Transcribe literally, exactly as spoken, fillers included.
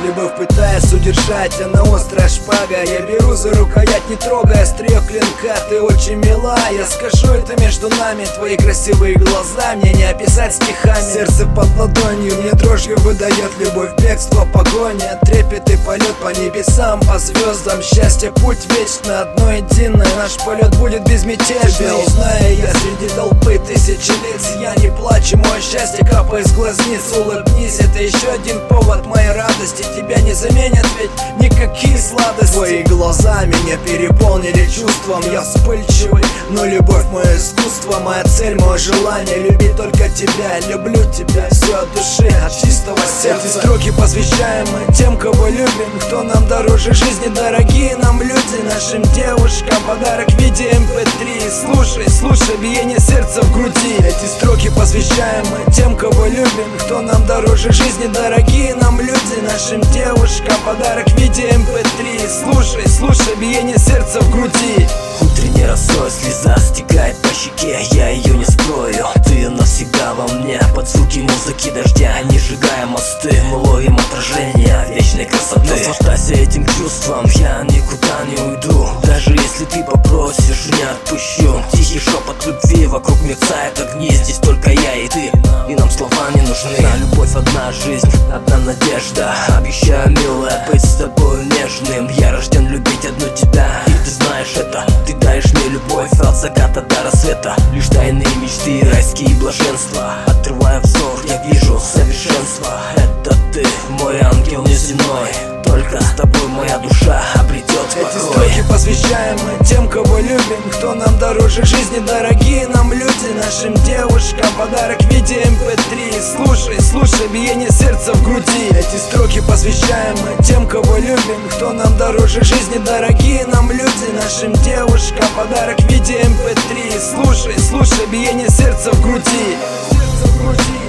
любовь пытаясь удержать, она острая шпага. Я беру за рукоять, не трогая острие клинка. Ты очень мила, я скажу это между нами. Твои красивые глаза мне не описать стихами. Сердце под ладонью мне дрожью выдает любовь, бегство, погоня, трепет и полет по небесам, по звездам. Счастье, путь вечно, одно единое, наш полет будет безмятежный. Тебя узнаю я среди толпы тысячи лиц, я не плачу, мое счастье капает с глазниц. Улыбнись, это еще один повод моей радости. Тебя не заменят ведь никакие сладости. Твои глаза меня переполнили чувством. Я вспыльчивый, но любовь мое искусство. Моя цель, мое желание любить только тебя. Люблю тебя, все от души, от чистого сердца. Эти строки посвящаем мы тем, кого любим, кто нам дороже жизни, дорогие нам люди. Нашим девушкам подарок в виде эм пэ три. Слушай, слушай биение сердца в груди. Эти строки посвящаем мы тем, кого любим, кто нам дороже жизни, дорогие нам люди. Нашим девушкам подарок в виде эм пэ три. Слушай, слушай биение сердца в груди. Утренней росой слеза стекает по щеке, я ее не скрою. Ты навсегда во мне, под звуки музыки дождя, не сжигая мосты, мы ловим отражение вечной красоты. Наслаждайся этим чувством, я никуда не уйду. Даже если ты попросишь, не отпущу. Тихий шепот любви, вокруг мерцают огни. Здесь только я и ты, и нам слова не нужны. На любовь одна жизнь, одна надежда. Обещаю, милая, быть с тобой нежным. Я рожден любить одну тебя, и ты знаешь это. Ты даешь мне любовь от заката до рассвета. Лишь тайные мечты, райские блаженства. Отрывая взор, я вижу совершенство. Это ты, мой ангел неземной. Только с тобой моя душа обретет покой. Эти строки посвящаем мы тем, кого любим, кто нам дороже жизни, дорогие нам люди. Нашим девушкам подарок в виде эм пэ три. Слушай, слушай биение сердца в груди. Эти строки посвящаем мы тем, кого любим, кто нам дороже жизни, дорогие нам люди. Нашим девушкам подарок в виде эм пэ три. Слушай, слушай биение сердца в груди. Сердце в груди.